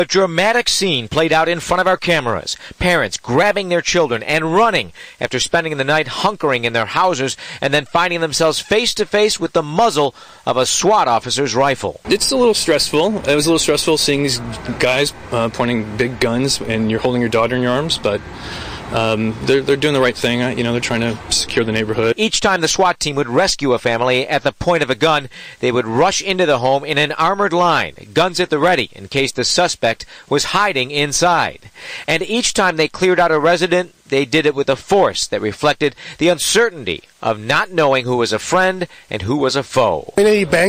A dramatic scene played out in front of our cameras. Parents grabbing their children and running after spending the night hunkering in their houses and then finding themselves face to face with the muzzle of a SWAT officer's rifle. It's a little stressful. It was a little stressful seeing these guys pointing big guns and you're holding your daughter in your arms, but they're doing the right thing. They're trying to secure the neighborhood. Each time the SWAT team would rescue a family at the point of a gun, they would rush into the home in an armored line, guns at the ready in case the suspect was hiding inside. And each time they cleared out a resident, they did it with a force that reflected the uncertainty of not knowing who was a friend and who was a foe. He banged